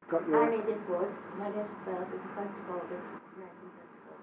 Got your... I'm Edith Wood. My date of birth is the 1st of August 1934.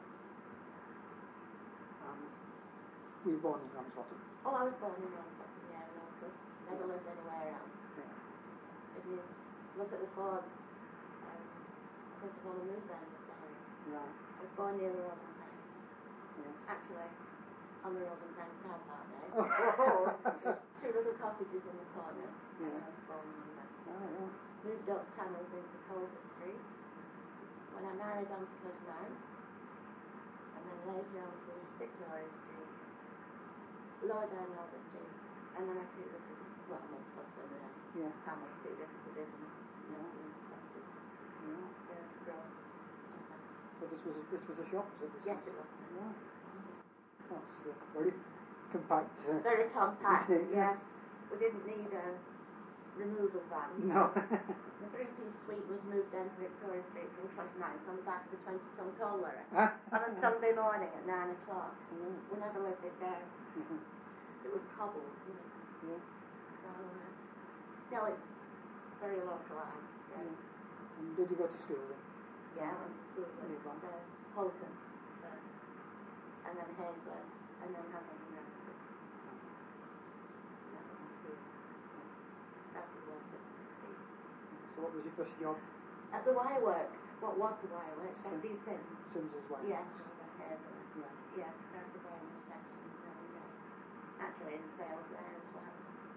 Were you born in Ramsbottom? Oh, I was born in Ramsbottom, yeah, local. Never lived anywhere else. Yes. If you look at the form, I think I've only moved around this area. Right. I was born near the Rosenbank. Yes. Actually, on the Rosenbank car park there. Oh. There's two little cottages in the corner. Yeah. And I was born in that. Oh, yeah. Moved up Tanners into Colbert Street. When I married on to Cliff Mount. And then later on to Victoria Street. Lower down Albert Street. And then I took this as, well, my husband and Yeah. family took this as a business. Yeah. Yeah. The grocers. So this was a shop, was it? Yes, it was. Yeah. That's very compact. Very compact, yes. yes. We didn't need a removal van. No. The three-piece suite was moved down to Victoria Street from 29th on the back of a 20-ton coal lorry on a Sunday morning at 9 o'clock. Yeah. We never lived it down. It was cobbled, you know. Yeah. So, no, it's very localised. Yeah. Yeah. And did you go to school then? Yeah, I went to school at Holton first, and then Hazelhurst, and then Hazelton Grammar School. That was in school. Started work at 16. So what was your first job? At the Wireworks. What was the Wireworks? That's D. Sims. Sims's Wireworks. Yes, over at Hazelhurst. Yeah. Yeah, started there in reception and actually in sales there as well.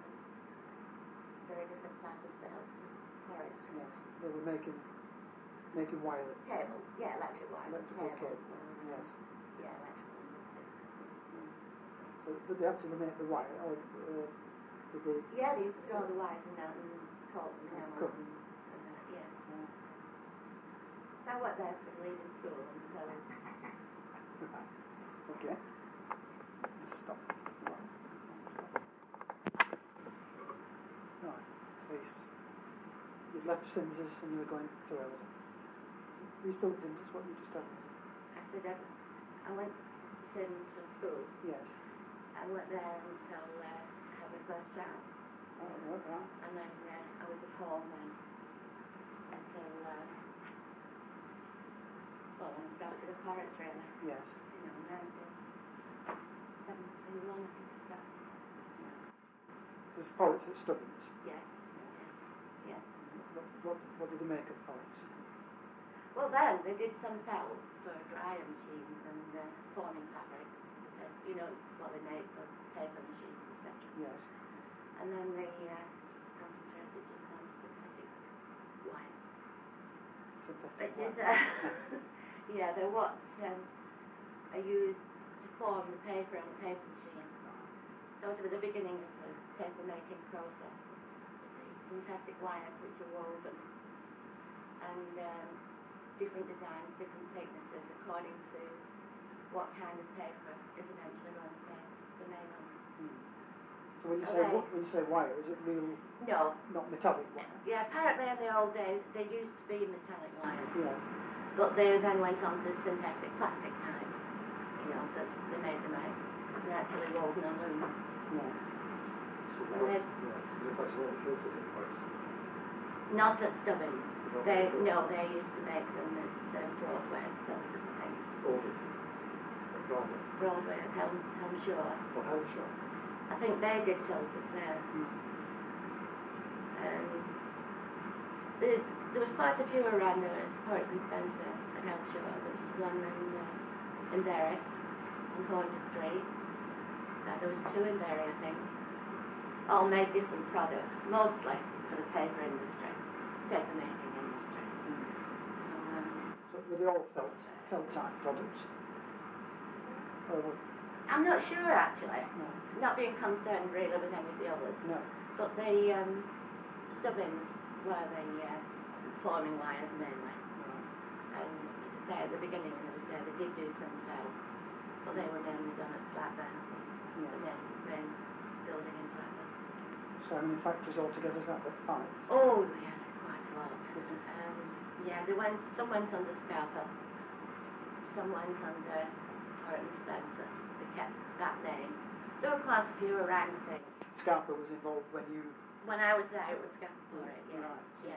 Very different type of sales to Horrocks. Yes, they were making wire. Cable, yeah, electric wire. Electrical cable. Yes. Yeah, electrical industry. So did they actually make the wire, or did they? Yeah, they used to draw the wires and that and cut and hammer and that, yeah. So I worked there from leaving school until... Okay. Stop. Right. So you'd left Sims's and you were going to where was it? Were you still at Sims's? What you just told me? I said I went to Sims from school. Yes. I worked there until I had my first child. Oh, right. And then I was at home then until, well, when I started at Horrocks really. Yes. You know, 1971 I think I started. It was Horrocks at Stubbins? Yes. Yeah. What did they make of Horrocks? Well then, they did some felts for dryer machines and forming fabrics. You know what they made for paper machines, etc. Yes. And then they concentrated just on synthetic wires. Synthetic wires? Yeah, they're what are used to form the paper on a paper machine. Sort of at the beginning of the paper making process. These synthetic wires which are woven and different designs, different thicknesses according to what kind of paper is eventually going to make the main on. So when you say wire, is it real? No. Not metallic wire? Yeah, apparently in the old days they used to be metallic wires. Yeah. But they then went on to synthetic plastic type. You know, that they made them out. They're actually woven on loom. Yeah. Not at Stubbins. They used to make them at Broadway, Filters, I think. Broadway at Helmshore. Oh, Helmshore. I think they did filters there. There was quite a few around there. Horrocks and Spencer at Helmshore. There was one in Derry on Corner Street. There was two in Derry, I think. All made different products, mostly for the paper industry, paper making industry. So were they all felt type products? I'm not sure actually. No. Not being concerned really with any of the others. No. But the Stubbins were the forming wires mainly. And as I say, at the beginning when I was there, they did do some felt, but they were mainly done at Blackburn, I think. Yeah. The main building in Blackburn. So how many factories altogether is that? That's 5? Oh, yeah, quite a lot. Some went under Scarpa, some went under Horrocks and Spencer. They kept that name. There were quite a few around, I think. Scarpa was involved when you... When I was there, it was Scarpa for it, yeah. Right. Yeah. So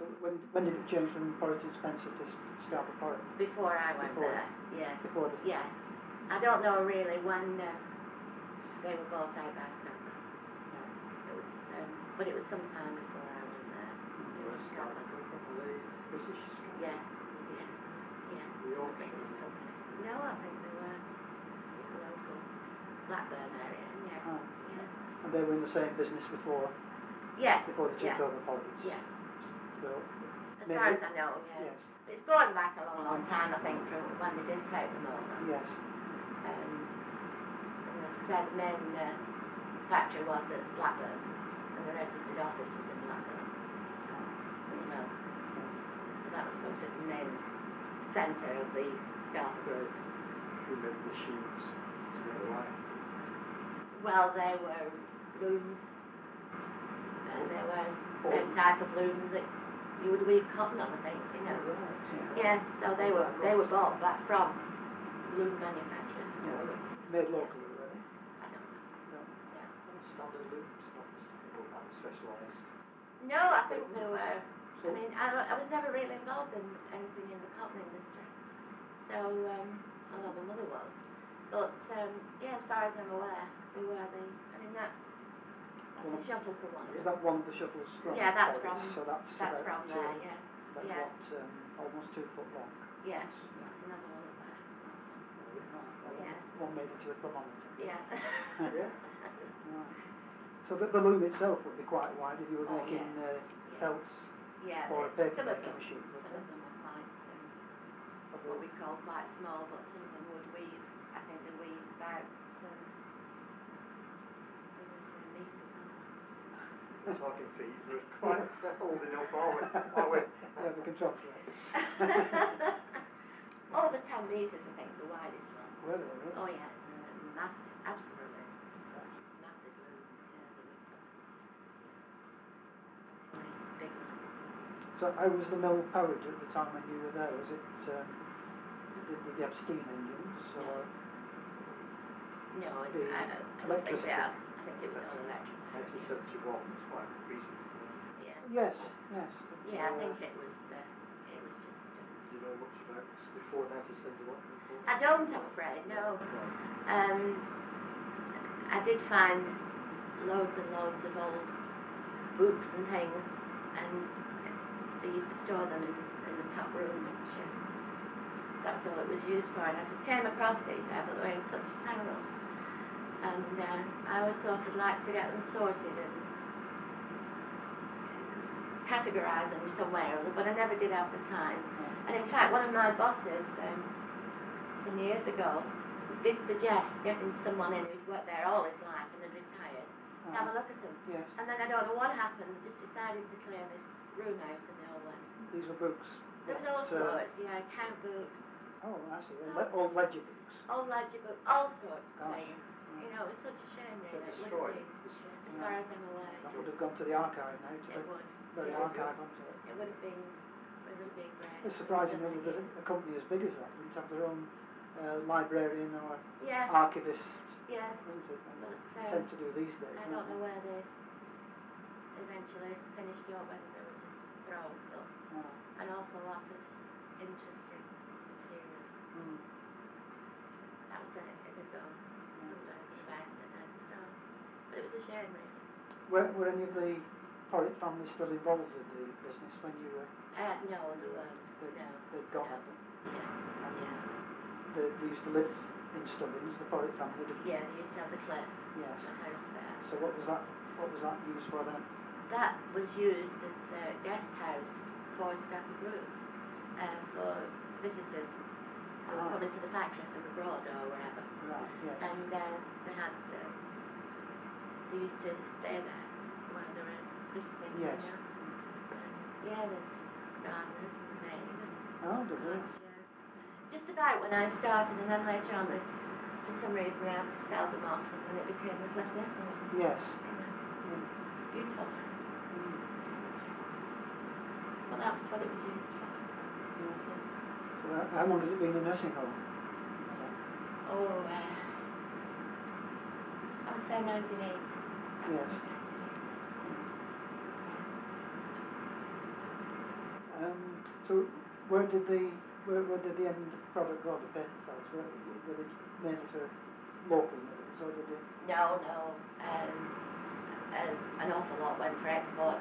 So when did it change from Porritt and Spencer to Scarborough Porritt? Before I went there, yes. Before the... Yes. I don't know really when they were bought out by Scarborough. It was, but it was some time before I went there. It was Scarborough. From the British Scarborough? Yes. Yes. Yes. The Yorkshire. No, I think they were local. Blackburn area, yeah. Oh. Yeah. And they were in the same business before? Yes. Before they took over Porritt? Yes. So, as far as I know, yes. It's going back a long, long time, I think, from when they did take them over. Yes. And as I said, the main factory was at Blackburn, and the registered office was in Blackburn as well. So that was sort of the main centre of the Scarborough group. Who made the machines to go the wire? Well, they were looms, and they were the same type of looms that you would weave cotton on, I think, you know. Yeah, so they were bought back from loom manufacturers. Yeah, made locally, were they? I don't know. No. Standard looms, not that specialised. No, I think they were. I mean, I was never really involved in anything in the cotton industry. So, although my mother was. But, yeah, as far as I'm aware, we were the, I mean, that's a shuttle for one. Is that one of the shuttles from Yeah, that's Porritt? from, So that's about, from there, yeah. About yeah. what, almost 2 foot long? Yes, that's another one of theirs. One made into a thermometer. Yeah. Yeah. Right. So the loom itself would be quite wide if you were making felts for a paper making machine. Some of them were quite, what we call quite small, but some of them would weave, I think they weave about, We're talking feet, we're quite old enough, are we? Yeah, we can translate. Over 10 metres, I think, the widest one. Were they really? Oh yeah, it's massive, absolutely massive loom. Yeah, they were really big ones. So how was the mill powered at the time when you were there? Was it, did you have steam engines or? No, I don't think electricity? they have. I think it was all electric. 1971 was quite recent, isn't it? Yes, yes. But, yeah, I think it was just... Do you know much about before 1971? I don't, I'm afraid, no. I did find loads and loads of old books and things, and they used to store them in the top room, which that was all it was used for. And I came across these there, but they were in such tangle. And I always thought I'd like to get them sorted and categorise them somewhere or other, but I never did have the time. And in fact, one of my bosses, some years ago, did suggest getting someone in who'd worked there all his life and had retired to have a look at them. Yes. And then I don't know what happened, just decided to clear this room out and they all went. These were books? There was all sorts, account books. Oh, I see. Old ledger books. Old ledger books, all sorts of Gosh. things. You know, it was such a shame really. They're It would have destroyed. been, as far as I'm aware. That would have gone to the archive now, to the very archive, wouldn't it? It would have been great. It's surprising that a company as big as that didn't have their own librarian or archivist, yes. isn't it? But, tend to do these days. I don't know where they eventually finished up, whether they were just thrown, but an awful lot of interesting material. That was it had gone. Couldn't do anything about it then. So, but it was a shame really. Were any of the Porritt family still involved with the business when you were? No, they weren't. They'd gone up. Yeah. They used to live in Stubbins, the Porritt family, didn't they? Yeah, they used to have the cliff. Yes. The house there. So what was that used for then? That was used as a guest house for Scarborough Group, for visitors who were coming to the factory from abroad or wherever. Right, yes. And they used to stay there while they were visiting. Yes. You know? Yeah, there's gardeners and maids. Oh, did they? Just about when I started, and then later on, for some reason, they had to sell them off, and then it became the Cliff Nursing Home. Yes. Beautiful house. Well, that was what it was used for. So how long has it been a nursing home? Oh, I would say 1980s. Yes. So where did the end product go, the paper felts? Were they mainly for local mills, or did they? No. An awful lot went for export.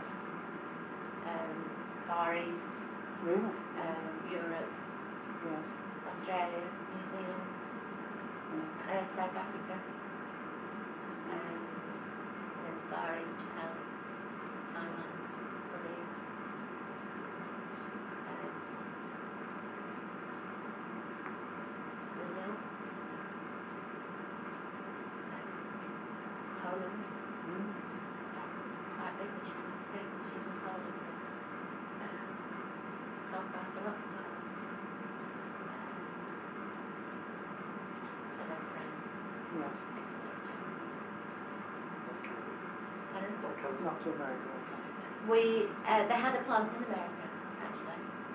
Far East. Really? Europe. Yes. Australia, New Zealand, South Africa, and then Far East, Japan, Thailand, Korea, Brazil, Poland. That's quite big machine, in Poland. Sold quite a lot to Poland. And then France. Yes. Pardon? Not to America. They had a plant in America, actually,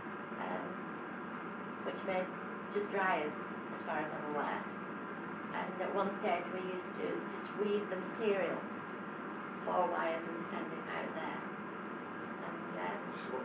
which made just dryers, as far as I'm aware. And at one stage we used to just weave the material for wires and send it out there. And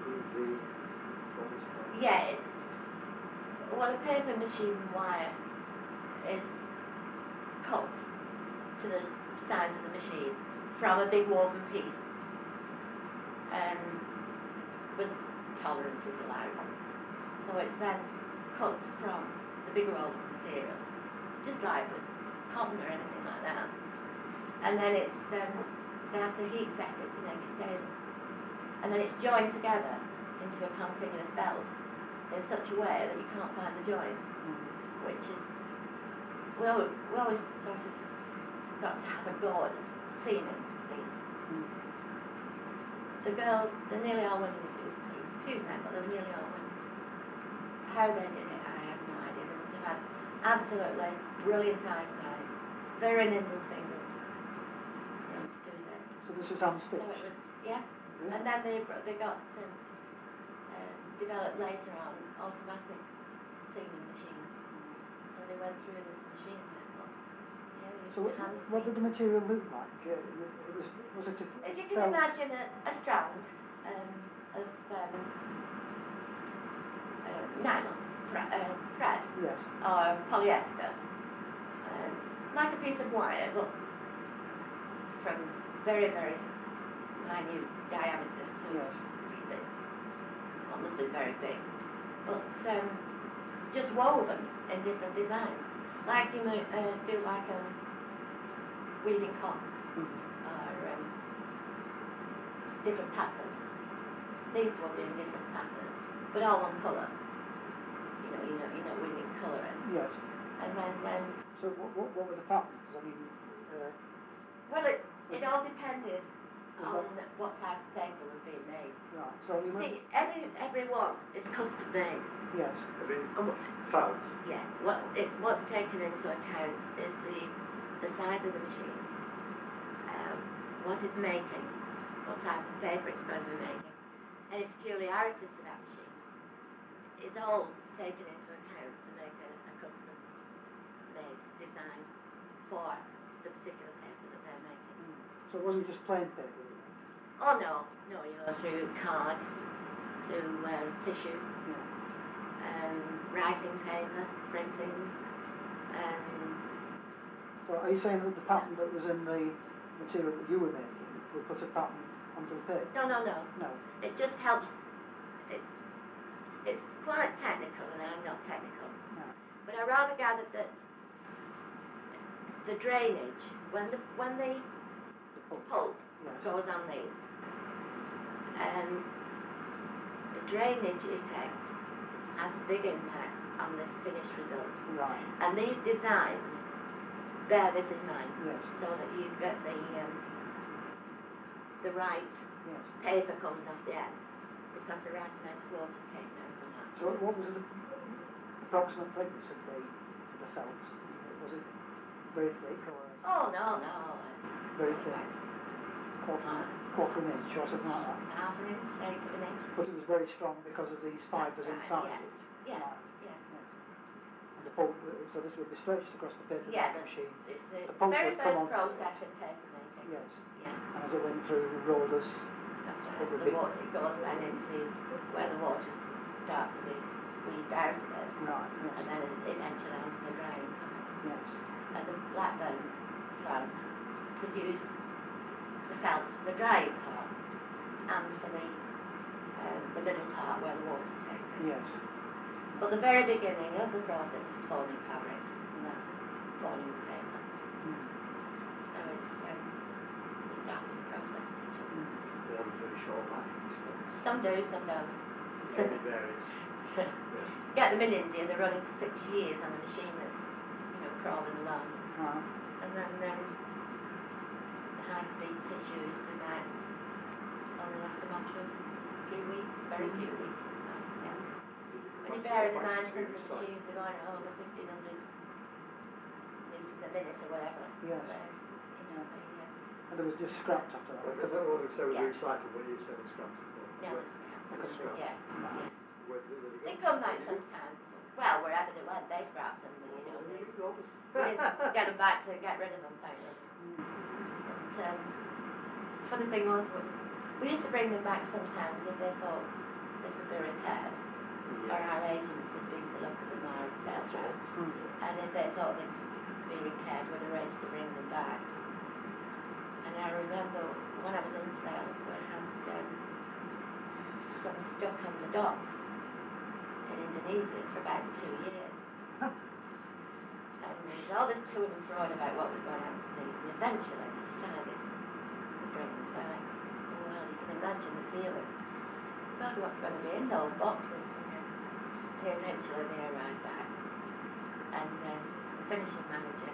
yeah, well, a paper machine wire is cut to the size of the machine from a big woven piece, and with tolerances allowed. So it's then cut from the big roll of material, just like with cotton or anything like that. And then they have to heat set it to make it stable. And then it's joined together into a continuous belt in such a way that you can't find the joint, which is, we always sort of got to have a go at seaming things. The girls, they're nearly all women who do the seam. Few men, but they were nearly all women. How they did it, I have no idea. They must have had absolutely brilliant eyesight, very nimble fingers, to do this. So this was hand stitched? So it was, yeah. Really? And then they got developed later on automatic seaming machines. So they went through this machine and thought, yeah, they used So to hand seam. what did the material look like? Was it If you can imagine a strand of nylon thread, yes, or polyester, like a piece of wire, but from very, very minute diameter to yes, pretty big, or nothing very big, but just woven in different designs, like you might do like weaving cotton, or different patterns. These will be in different patterns, but all one colour. You know, weaving colouring. yes. And then. So what were the patterns? I mean. Well, it all depended on what type of paper was being made. Right. So you see, every one is custom made. Yes. Felt. Yeah. What's taken into account is the size of the machine, what it's making, what type of paper it's going to be making, any peculiarities to that machine. It's all taken into account to make a custom made design for the particular paper that they're making. So it wasn't just plain paper? Oh no, you go through card to tissue, and writing paper, printings, and. So are you saying that the pattern that was in the material that you were making would put a pattern onto the paper? No. No. It just helps. It's quite technical, and I'm not technical. No. But I rather gathered that the drainage, when the pulp goes on these, the drainage effect has a big impact on the finished result. Right. And these designs bear this in mind, yes, so that you get the right paper comes off the end, because the right amount of water is taken out of that. So what was the approximate thickness of the felt? Was it very thick or? Oh no. Very thin. Quarter an inch or something like that. Half an inch, eighth of an inch. But it was very strong because of these fibres inside it. Yes. Yes. And the pulp, so this would be stretched across the paper making machine. It's the pulp very would come first onto process it. in paper making. Yes. Yeah. And as it went through rollers, that's right. it would It goes then into where the water's starts to be squeezed out of it. Right, yes. And then eventually onto the drying part. Yes. And the Blackburn plant produce the felt for the drying part and for the middle part where the water's taken. Yes. But the very beginning of the process is forming fabrics, and that's forming the paper. So it's the start of the process. They have a very short life, I suppose. Some do, some don't. It varies. Get them in India, they're running for 6 years on a machine that's, crawling along. And then the high-speed tissues, they might only last a matter of a few weeks, very few weeks sometimes, yeah. When you bear in mind some of the machines are going at over 1,500 litres a minute or whatever. Yes. And they was just scrapped after that. Because I would say it was recycled, but you said it's scrapped. No, it's scrapped. Yes. Where did they go? They come back sometime. Well, wherever they went, they scrapped them. They didn't get them back to get rid of them, thank goodness. But funny thing was, we used to bring them back sometimes if they thought they could be repaired, or our agents had been to look at them, or etc. And if they thought they could be repaired, we'd arrange to bring them back. And I remember when I was in sales, we had some stuck on the docks in Indonesia for about 2 years. And there was all this to and fro about what was going on to these, and eventually they decided to bring them back. Well, you can imagine the feeling. God, what's going to be in those boxes? And eventually they arrived back. And the finishing manager,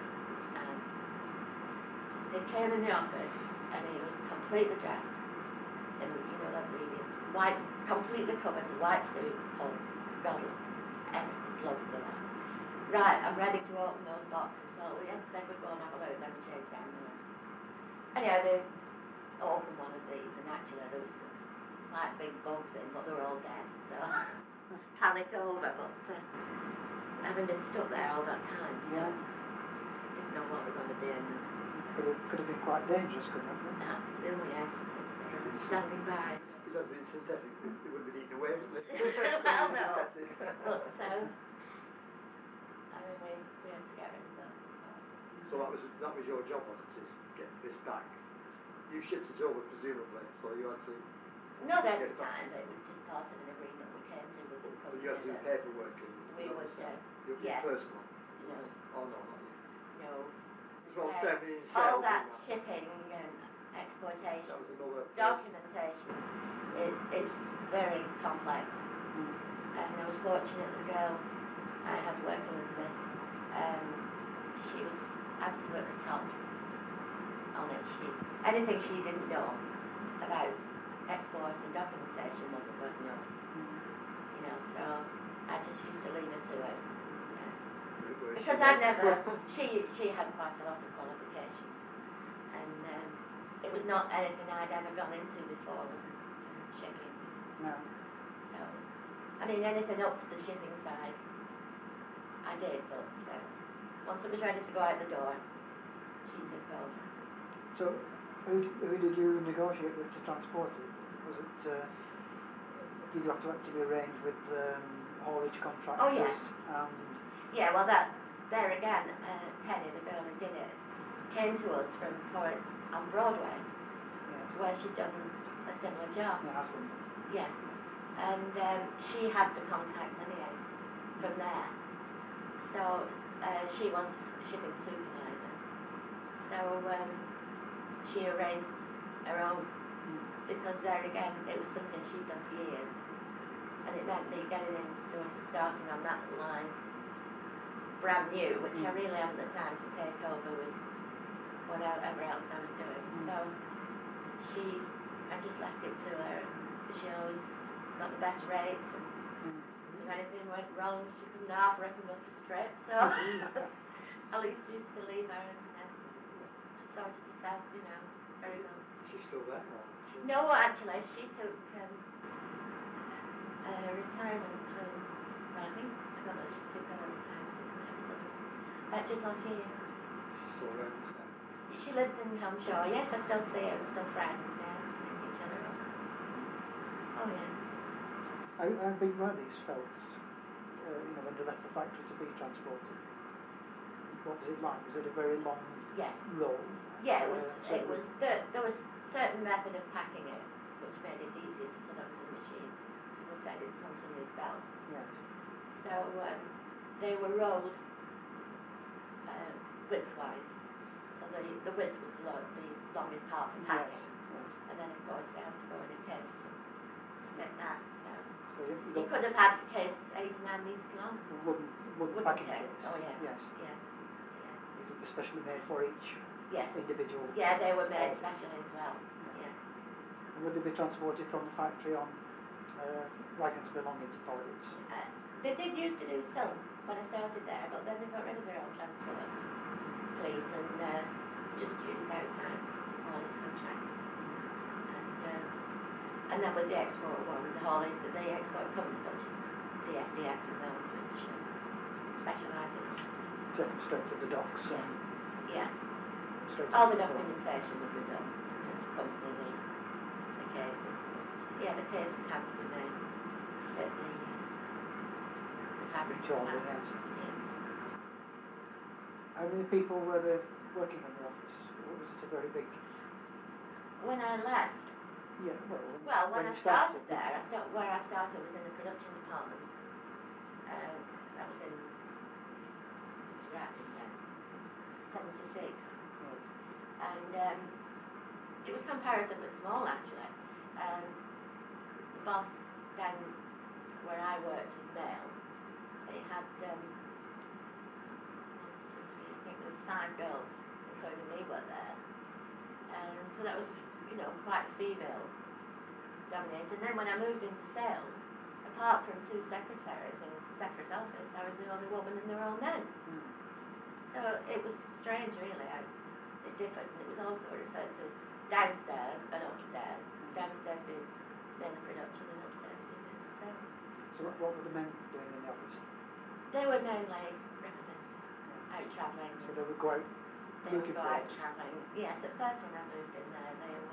they came in the office, and he was completely dressed in, like the white, completely covered in white suit, or goggles, everything, gloves and that. Right, I'm ready to open those boxes. Well, we had said we'd go and have a look, then we changed our minds. Anyhow, they opened one of these, and actually there was some quite big bugs in, but they were all dead, so panic over. But having been stuck there all that time, didn't know what was going to be in them. Could have been quite dangerous, couldn't it? Absolutely, yes. Standing by. If it had been synthetic, it would have been eaten away, wouldn't it? Well, no. But we had to get rid of those, of course. So that was your job, wasn't it? Get this back. You shipped it over, presumably, so you had to. Not every time, but it was just part of an agreement we came to with this company. You had to do paperwork and. We would. You personal. No. Oh no, not you. No. Well, all that shipping and exportation, that was another documentation is very complex. And I was fortunate the girl I had working with me, she was absolutely tops on it. Anything she didn't know about export and documentation wasn't worth knowing. So I just used to leave her to it. Because she had quite a lot of qualifications, and it was not anything I'd ever gone into before, wasn't shipping. No. So, anything up to the shipping side, I did, but once it was ready to go out the door, she took over. So, who did you negotiate with to transport it? Was it, did you have to actually arrange with haulage contractors? Oh, yes. Yeah, well, there again, Penny, the girl who did it, came to us from ports on Broadway, where she'd done a similar job. Your husband? Yes. And she had the contacts anyway from there. So she was shipping supervisor. So she arranged her own, because there again, it was something she'd done for years. And it meant me getting in, sort of starting on that line brand new, which I really hadn't the time to take over with whatever else I was doing. So I just left it to her. She always got the best rates, and if anything went wrong, she couldn't half rip them up a strip. So I used to leave her, and she sorted herself, very well. She's still there? No, actually, she took retirement from, well, I don't know if she took her retirement just last year. She's still around now? She lives in Hampshire. Yes, I still see her. We're still friends, yeah. Each other up. Oh, yes. How big were these felts, when they left the factory to be transported? What was it like? Was it a very long Yes. roll? Yeah, it was. So It was. There was certain method of packing it, which made it easier to put onto the machine. As I said, it's continuous belt. Yes. So they were rolled widthwise. So the width was the longest part for packing. Yes. And then of course they had to go in a case to fit that. So you You got could have had cases 8 or 9 metres long. the wooden packing case. Oh yeah. Yes. Yeah. These were specially made for each Yes. individual. Yeah, they were made order. specially as well. Yeah. And would they be transported from the factory on wagons belonging to Porritt? They did used to do some when I started there, but then they got rid of their own transport fleet and just used outside haulage contractors. And then with the export one, the export companies such as the FDS and those which specialise in offices. Take them straight to the docks. Yes. Yeah. Straight All into the the port. documentation would be done to accompany the cases. But yeah, the cases had to be made to fit the fabric Each as order, well. yes. Yeah. How many people were there working in the office? Was it a very big? When I left, Yeah, when you I started did there, you? where I started was in the production department. That was in, what's rapid then, 76. Yes. And it was comparatively small actually. The boss then, where I worked as male, they had 1, 2, 3, I think there was 5 girls, including me, were there. And so that was, quite female dominated. And then when I moved into sales, apart from 2 secretaries in a separate office, I was the only woman and they were all men. So it was strange really how it differed, and it was also referred to downstairs and upstairs. Downstairs being mainly production and upstairs being mainly sales. So what were the men doing in the office? They were mainly representatives, out travelling. So they would go out looking for out work? travelling. Yes, at first when I moved in there,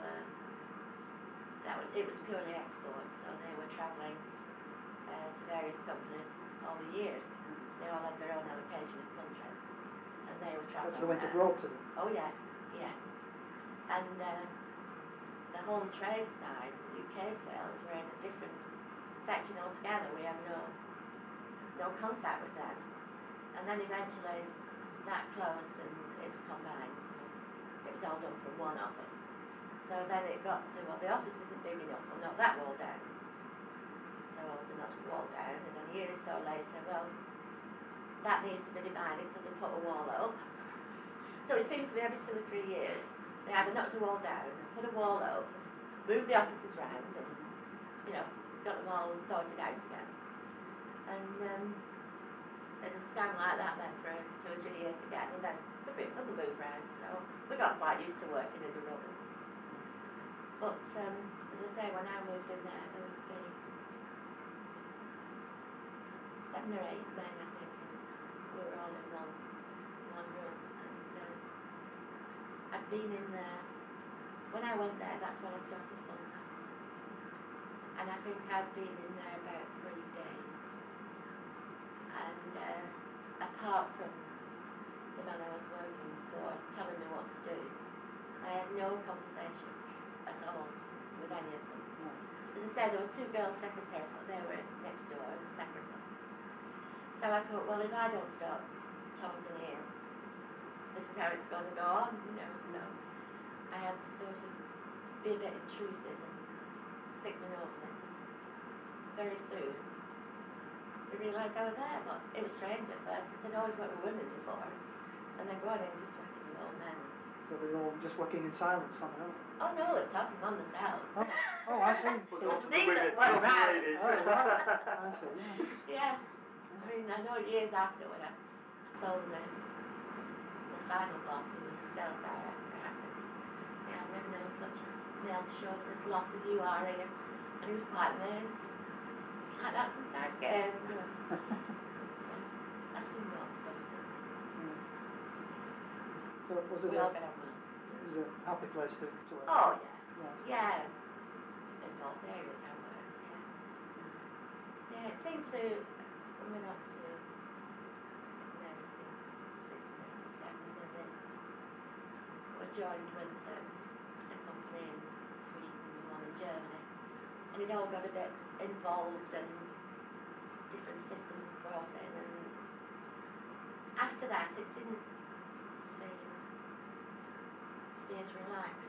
it was purely export, so they were travelling to various companies all the year. They all had their own allocation of countries, and they were travelling. They went abroad to them? Oh yes, yes. And the home trade side, UK sales, were in a different section altogether. We had no contact with them. And then eventually that closed and it was combined. So it was all done from one office. So then it got to, well, the office isn't big enough, we'll knock that wall down. So they knocked the wall down, and then a year or so later, well, that needs to be divided, so they put a wall up. So it seemed to be every 2 or 3 years, they either knocked a wall down and put a wall up, moved the offices round, and, got them all sorted out again. And it was kind of like that then for 2 or 3 years again, and then another move round. So we got quite used to working in the rubble. But as I say, when I moved in there would be 7 or 8 men, I think, and we were all in one room. And I'd been in there when I went there. That's when I started full time, and I think I'd been in there about 3 days. And apart from the man I was working for telling me what to do, I had no conversation at all with any of them. As I said, there were 2 girl secretaries, but they were next door in a separate office. So I thought, well, if I don't stop talking here, this is how it's going to go on, So I had to sort of be a bit intrusive and stick my nose in. Very soon, they realised I was there, but it was strange at first because I'd always worked with women before, and then going in just working with all men. So they were all just working in silence on their own? Oh no, they were talking among themselves. Oh, I see. But So not to the Neither women, were not to the around. ladies. Oh, right. I see, Yeah. yeah. I mean, I know years after when I told the final boss, who was the sales director, I said, yeah, I've never known such a male chauvinist lot as you are here. And he was quite amazed. Like that since I came. But I soon got sorted. So We all got on well. it was a happy place to work? Oh, yes. Yes. Yeah. In both areas I worked, yeah. Yeah, it seemed to, we went up to 1967 and then we joined with a company in Sweden and one in Germany. And it all got a bit involved and different systems brought in, and after that it didn't seem to be as relaxed.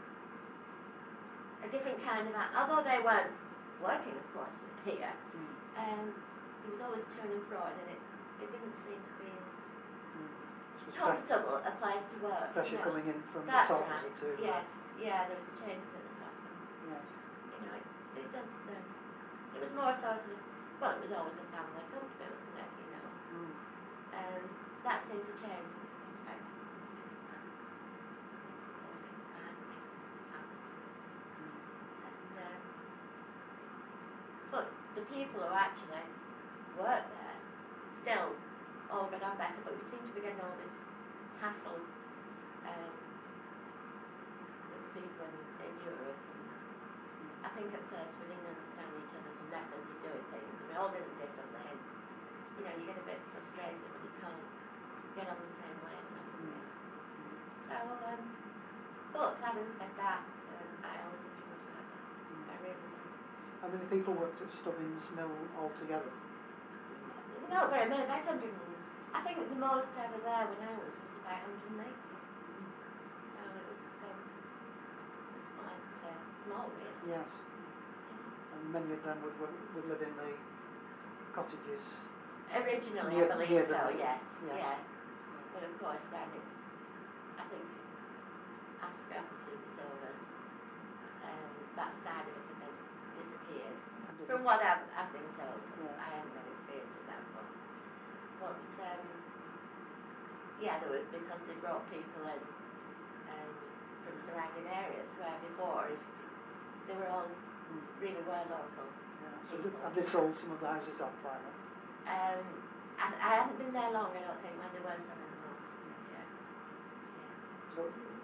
A different kind of, although they weren't working, of course, here, there was always to and fro, and it didn't seem to be as comfortable a place to work. Pressure No. coming in from That's the top, right. was it, too? Yes, yeah, there was changes at the top, and Yes. it does. It was more sort of, well, it was always a family company, wasn't it? And that seemed to change in that respect. Supporting family, and but the people who actually worked there still all got on better, but we seem to be getting all this hassle with the people in Europe, and I think at first we didn't understand each other's methods of doing things, and we all did them differently, and you get a bit frustrated when you can't get on the same wavelength. So, but having said that, I always enjoyed work there. I really did. How many people worked at Stubbins Mill altogether? Not very many, about 100. I think the most ever there when I was about 180. So it was quite small, really. Yes. And many of them would live in the cottages. Originally, near, I believe near the so. mill. Yes. Yes. Yeah. But of course, then I think as Skafferty was over, that side of it had then disappeared. From what I've been told, I haven't had experience of that, of course. But yeah, because they brought people in from surrounding areas where before, if they were all really were local people. So have they sold some of the houses off by then? I hadn't been there long, I don't think, when they were selling them off. Yeah. So,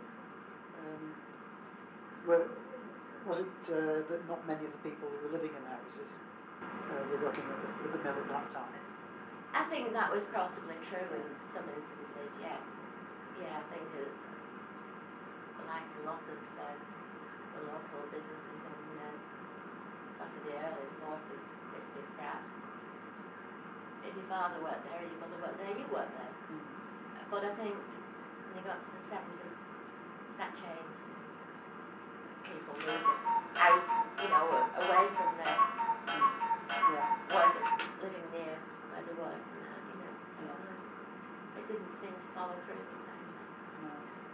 was it that not many of the people who were living in the houses were working at the mill at that time? I think that was possibly true in some instances, yeah. Yeah, I think like a lot of the local businesses in sort of the early 40s, 50s perhaps, if your father worked there or your mother worked there, you worked there. But I think when you got to the 70s, that changed. People moved out, away from their work, living near where they work and that, so it didn't seem to follow through the same way. No.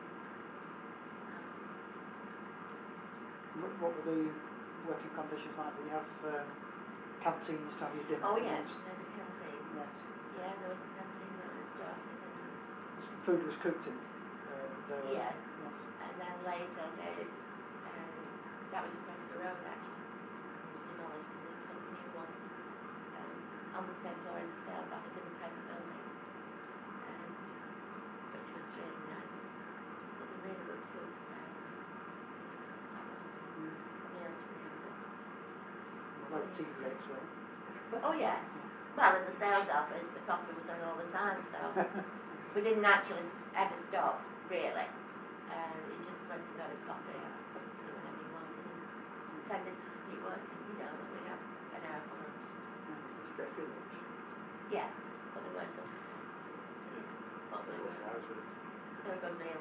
What were the working conditions like? Did you have canteens to have your dinner? Oh yes, we had a canteen. Yes. Yeah, there was a canteen that was started, and food was cooked in there, was yes. it? Yes. And then later that was across the road actually. It was demolished and they put a new one on the same floor as the sales office in the present building, which was really nice. But the really good food was there. Quite well. The meals were really good. Low tea breaks, were they? Oh yes. Well, in the sales office, the coffee was on all the time, so we didn't actually ever stop, really. You just went and got a coffee or a cup of tea whenever you wanted, and pretended to just keep working, and we'd have an hour for lunch. Did you get free lunch? Yes, but they were subsidised. Yeah. But they were a good meal.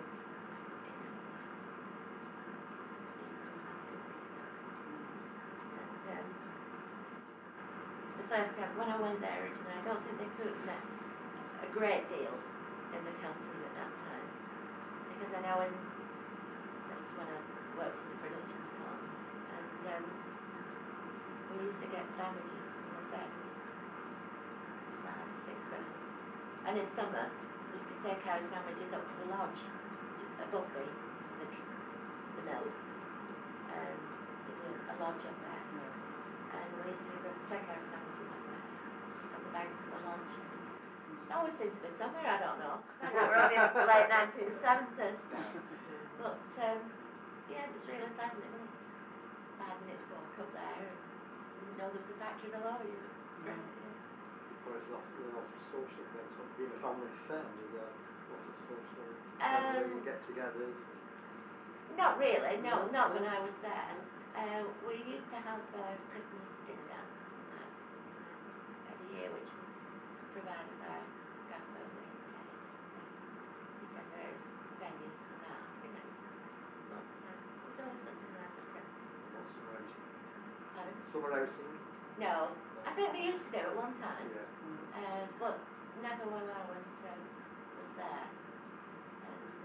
And the first when I went there originally, I don't think they cooked a great deal in the canteen at that time, because I know this is when I worked in the production department, and we used to get sandwiches, as I said, it was 5, 6 pounds, and in summer we used to take our sandwiches up to the lodge above the mill, and there's a lodge up there, and we used to take our sandwiches up there, sit on the banks of the lodge. It always seemed to be summer, I don't know. And we were only in the late 1970s, so. But yeah, it was really pleasant. It wasn't 5 minutes walk up there, and there was a factory below you. Great, yeah. Or is there lots of social events? Being a family family, there are lots of social family get-togethers. Not really, no, No, not no. when I was there. We used to have Christmas dinner dance nights every year, which was provided by staff only. Used to have various venues for that, you know. But it was always something nice at Christmas. What, summer outing? Pardon? Summer outing? No, I think they used to do it one time, Yeah. but never while I was there. And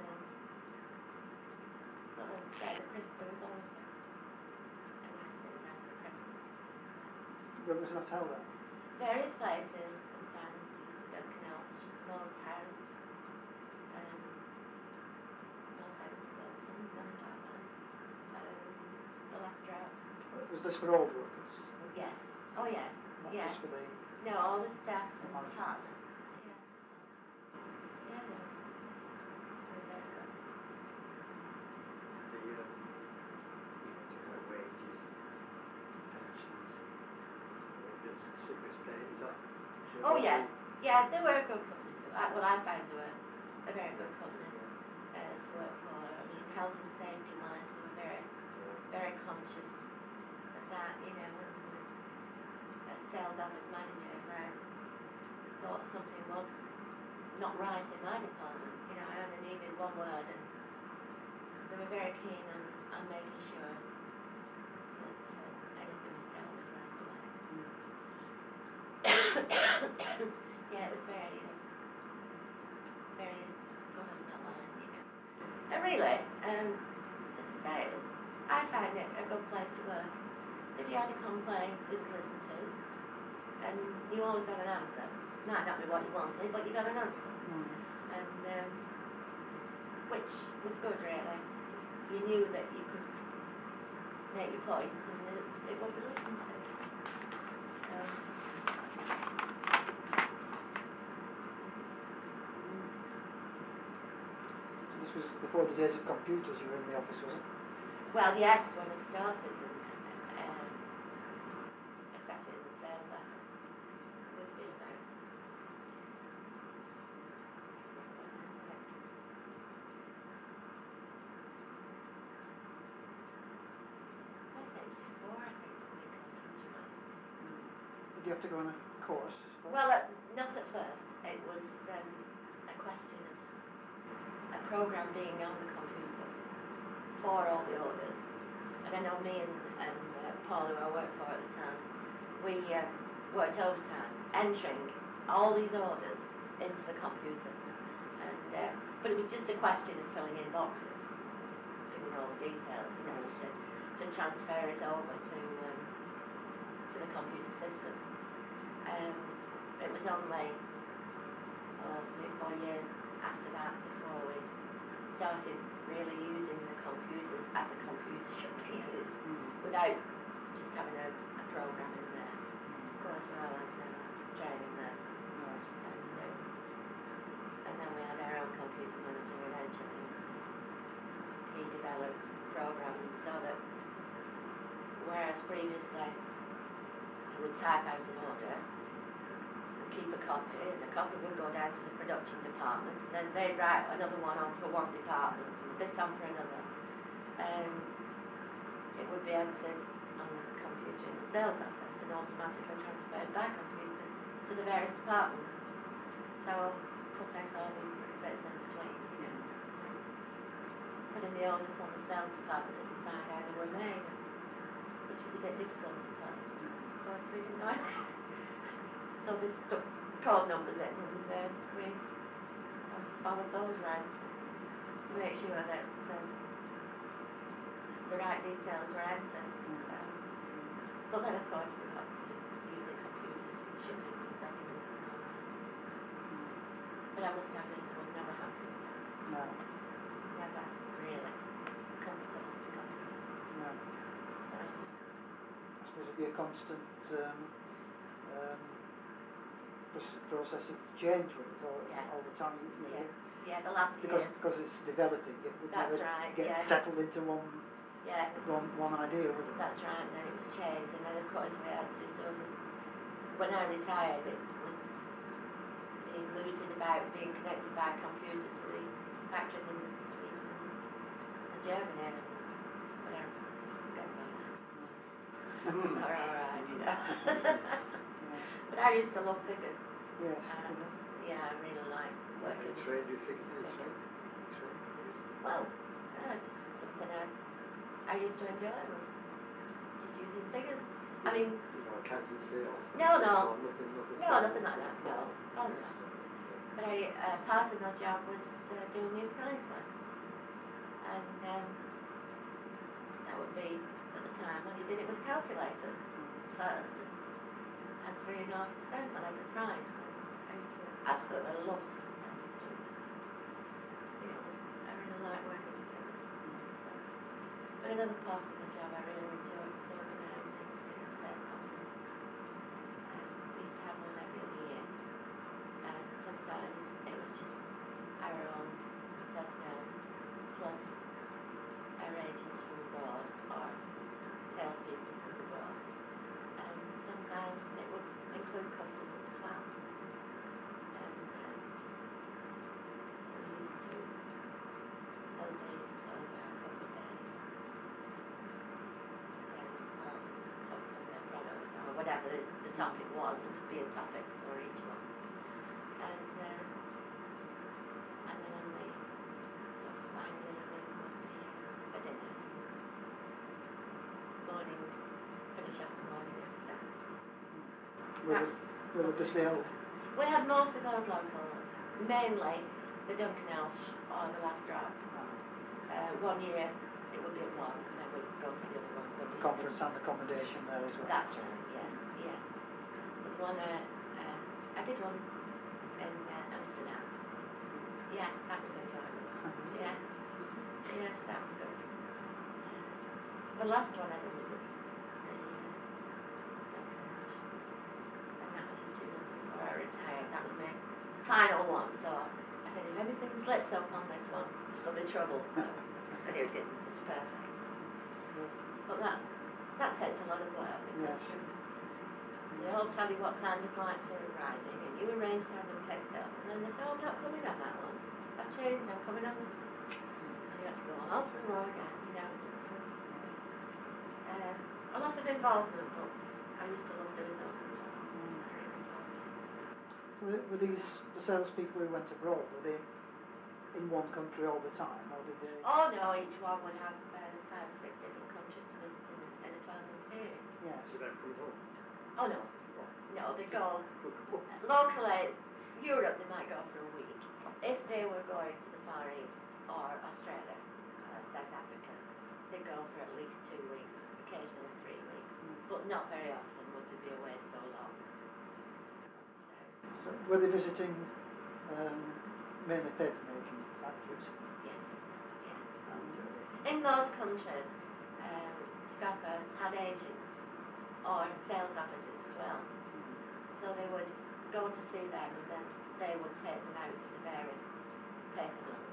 but as I say, there was always a nice dinner dance at Christmas. Where was that held at? Various places, sometimes there's a Duncan Lord's house, um, Lord's house in Bolton, one part of that, the last drop. Was this for all workers? Yes. Oh yeah. Not Yeah. just for the No, all the staff and management? department. Yes. Yeah, they were very good. The you know, talking about wages and pensions and the sickness pay. Is that? Oh yeah. Yeah, they were a good company too. Well, I found they were a very good company to work for. I mean, health and safety wise, they were very conscious of that. You know, when as sales office manager, if I thought something was not right in my department, you know, I only needed one word, and they were very keen on making sure that anything was dealt with right away. Yeah, it was very good on that line, you know. And really, as I say, I find it a good place to work. If you had a complaint, it was listened to, and you always got an answer. Might not be what you wanted, but you got an answer, and which was good, really. You knew that you could make your point, and it would be listened to. So. So this was before the days of computers. You were in the office, was it? Well, yes, when I started, especially in the sales office, it would have been about, I say it was before, I think, we went computerised. Did you have to go on a course? Well, not at first. It was a question of a program being on the computer for all the orders. And I know me and Paul, who I worked for at the time, we worked overtime, entering all these orders into the computer. And but it was just a question of filling in boxes, filling in all the details, you know, to transfer it over to the computer system. It was only 3 or 4 years after that before we started really using the computers as a computer should be used, without just having a program in there. Of course, we all had to have training there. Yes. And then we had our own computer manager eventually. He developed programs so that, whereas previously he would type out an order and keep a copy, and the copy would go down to the production department, and then they'd write another one on for one department and this on for another. It would be entered on the computer in the sales office and automatically transferred by computer to the various departments. So cut out all these little bits in between, you know, putting the onus on the sales department to decide how they were made, which was a bit difficult sometimes because, of course, we didn't know. So they stuck code numbers in, and we sort of followed those round to make sure that the right details were entered. So, but then, of course, we got to using computers for shipping documents and all that. But I must admit, I was never happy with it. No. Never really comfortable with the computer. No. So. I suppose it'd be a constant process of change with it all the time. Yeah, the latter years. Because it's developing, it would That's never right, get yes. settled into one idea, would it? That's right, and then it was changed, and then of course we had to sort of when I retired, it was being mooted about being connected by a computer to the factories in Sweden and Germany, and but I forget about that. They're all right, you know. Yeah. But I used to love figures. Yes. Yeah, I really like working with X-ray, do you figure figures. X-ray? X-ray figures? Well, just something I used to enjoy was just using figures. I mean, You know, accountancy or no, statistics or nothing no, formal? nothing like that. No, oh no. Just, But part of my job was doing the price lists, and that would be at the time when you did it with a calculator first, and 3.5% on every price. And I used to absolutely love systematic stuff. You know, I really like working with figures. But another part of the job I really enjoyed was organising sales conferences. We used to have one every other year, and sometimes it was just our own personnel plus our agents from abroad or salespeople from abroad, and sometimes it would include customers as well. And we used to hold these over a couple of days. Various departments would talk about their products or whatever the topic was. There would be a topic for each one, and then on the sort of final evening would be a dinner. Morning, finish off the morning after. Will it just be held? We had most of those local, mainly the Duncan Elsh or the Last Drop. 1 year it would be at one, and then we'd go to the other one. But The conference and accommodation there as well. That's right. Yeah. But the one I did one in Amsterdam. Yeah, that was enjoyable. Yeah. Yes, that was good. The last one I did was at the Duncan Elsh, and that was just 2 months before I retired. That was my final one, so I said if anything slips up on this one, there'll be trouble. So, and it didn't. It's perfect. So. But that takes a lot of work because they all tell you what time the flights are arriving, and you arrange to have them picked up, and then they say, "Oh, I'm not coming on that one. I've changed. I'm coming on this one." And you have to go all through all again. You know, it's a lot of involvement, but I used to love doing those as well. I really enjoyed it. So were these the salespeople who went abroad? Were they in one country all the time, or did they? Oh no, each one would have 5 or 6 different countries to visit in a 12-month period. Yes. Without coming home? Oh no, no, they go locally. Europe, they might go for a week. If they were going to the Far East or Australia, South Africa, they'd go for at least 2 weeks, occasionally 3 weeks, but not very often would they be away so long. So were they visiting mainly paper making factories? Yes, yeah. And In most countries, Scapa had agents or sales offices as well. So they would go to see them, and then they would take them out to the various paper mills.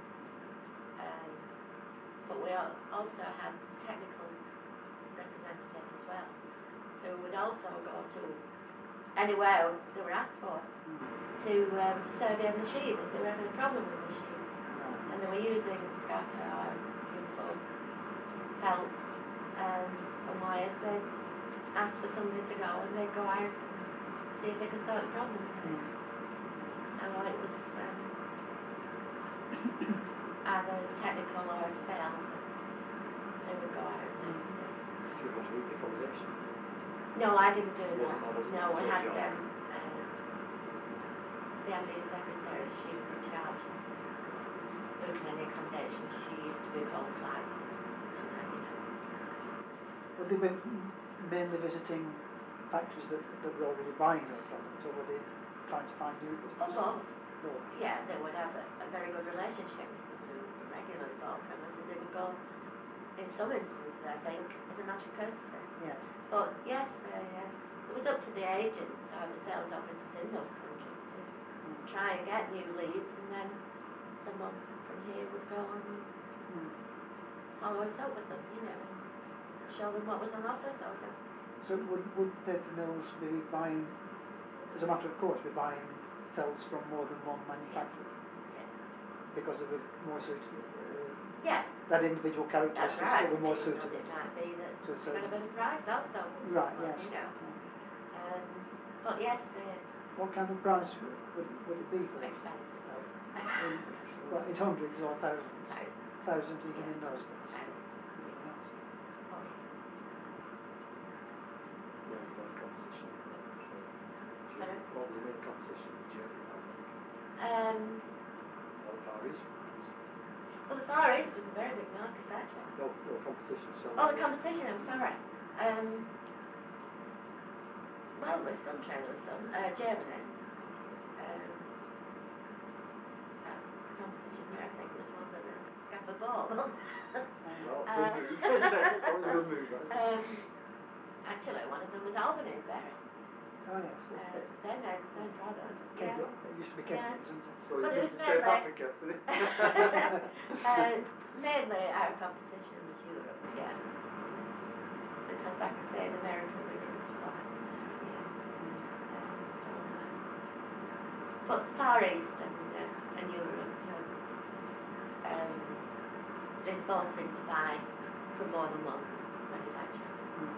But we also had technical representatives as well, who would also go to anywhere they were asked for to survey a machine if they were having a problem with the machine. And they were using Scapa or Info belts and wires. They'd ask for somebody to go, and they'd go out and see if they could sort the problem with it. So it was either technical or sales, and they would go out to. Did you go to eat the accommodation? No, I didn't do that. Wasn't No, we your had job? the MD's secretary. She was in charge of booking any accommodation. She used to book all the flights and that, you know. Would they be mainly visiting factories that were already buying your product, or were they trying to find new business? Oh, both. Both. Yeah, they would have a very good relationship with somebody who regularly bought from us, and they would go, in some instances, I think, as a matter of courtesy. Yes. But yes, it was up to the agents or the sales officers in those countries to try and get new leads, and then someone from here would go and follow it up with them, you know, and show them what was on offer, sort of. So would paper mills be buying as a matter of course, be buying felts from more than one manufacturer Yes. because they were more suited. Yeah. That individual That's characteristics right. that were more And suited. it might be that to a you got a certain- better price also. from Right. someone, Yes. You know. Yeah. But yes, What kind of price would it be for it? expensive. In hundreds or thousands? Thousands. Thousands even Yeah. in those days. Thousands. Really, yes. Oh yes. What was the main competition? Pardon? What was the main competition in Germany or America? Um, Or the Far East? well, the Far East was a very big market actually. No competition selling. Oh, the competition. I'm sorry. Well, this country there was some. Germany. The competition there, I think, was one with a scaffold ball. Well, good move. It's always a good move, that, isn't it? Actually, one of them was Albany in Berry. Oh yes. They made the same products. Kenya. Yeah. It used to be Yeah. Kenya, isn't it? So But you it moved was to South mainly- Africa. Mainly our competition was Europe, yeah. Because, like I say, in America we didn't supply. Yeah. So, but Far East and Europe, they both seem to buy from more than one manufacturer.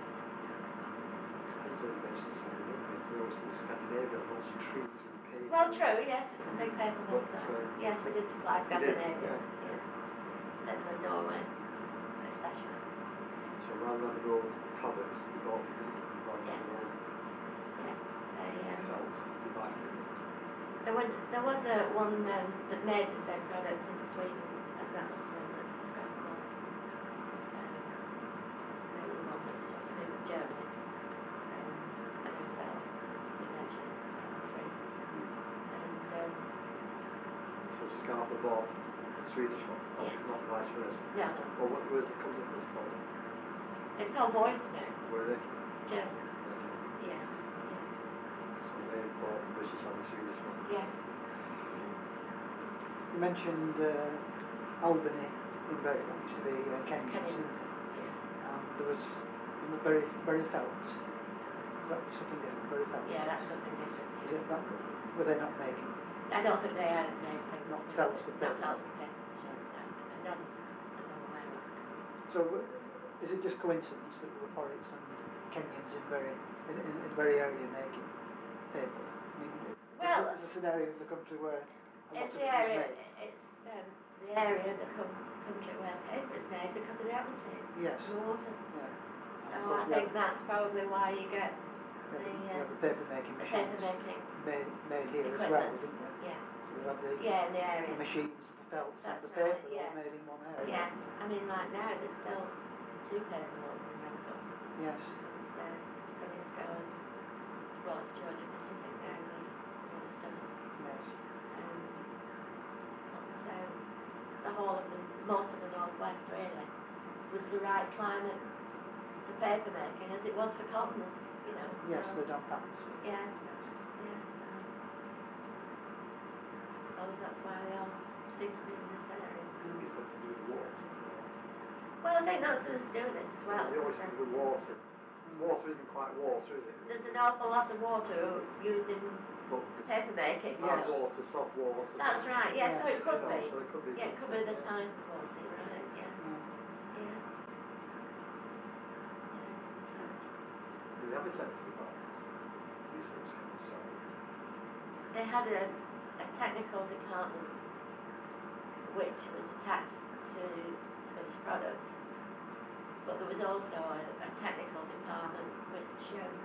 I was only mentioned Scandinavia. They always think Scandinavia had lots of trees and paper. Well, true, yes, there's some big paper mills But, there. Yes, we did supply you did, Scandinavia. yeah. Finland, Norway, especially. So rather than their own products, they bought from England rather than their own Yeah. felt. They buy from England. There was one that made the same product in Sweden, and that was the one that scattered ball. They were the one that was sort of in Germany, and ourselves eventually free. And So Scarpa bought the Swedish one, Yes. not vice versa. no. Well, where's the company that's called? It's called Voith now. Where are they? German. Yeah. Yeah. So they bought the British and the Swedish one. Yes. You mentioned Albany in Berry. That used to be Kenyon's, Kenyon's. didn't it? Yeah. And there was Berry Felts. Is that something different? Berry Felts. Yeah, that's something different. Is it that? Were they not making? I don't think they had made things. Not to do felts, with- but Not paper. felt for paper machines. Not as I'm aware of. So is it just coincidence that there were Horrocks and Kenyons in the very area making paper? I mean, Well, is a scenario of the country where a lot it's of the it was area. made? It's the area of the country where paper is made because of the atmosphere. Yes. And the water. Yeah. And So of course I think that's probably why you get the paper making the machines paper making made here as well, equipment. didn't we? Yeah. So we had In the area. the machines, the felts, and That's the right, paper yeah. all made in one area. Yeah. I mean, like now there's still 2 paper mills in Rensselaer. Yes. There's Conisco and towards Georgia Pacific now, the Stevens. Yes. But the whole of most of the northwest really was the right climate for paper making as it was for cotton, Yes, So, the damp atmosphere. yeah, Yes. so I suppose that's why they all seem to be in this area. I think it's something to do with the water. Well, I think that's something to do with this as well. They always think with water. Water isn't quite water, is it? There's an awful lot of water used in But paper making. Yes. hard water, soft water. That's right, yeah, so Yes. it could be. So it could be. Yeah, it could be the type of water, you're right, yeah. Yeah. Do they have a technical department? Research chemist or They had a technical department which was attached to finished products, but there was also a technical department which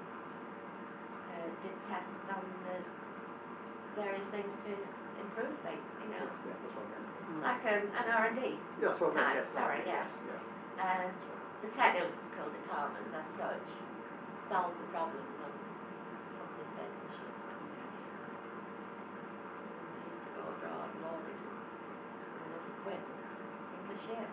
did tests on the various things to improve things, yeah, that's what I meant. like an R&D Yeah, that's what I meant. type. Yes, Sorry, yeah. And the technical department, as such, solved the problems on company's paper machines. That was the idea. And we used to go abroad loaded with enough equipment to sink a ship.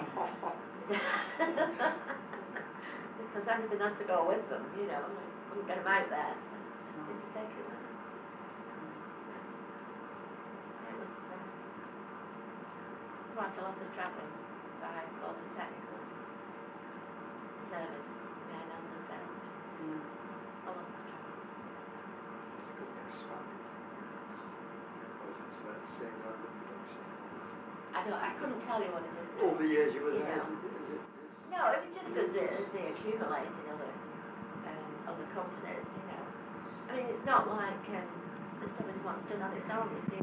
Because everything had to go with them, we couldn't get them out there, so we had to take it with us. It was quite a lot of travelling by both the technical service men and the salesmen. A lot of travelling. It's a good I couldn't tell you what it is. All the years you were You there, know. is it No, it was just as they accumulate in other companies, you know. I mean, it's not like the Stubbins one's done on its own. It's been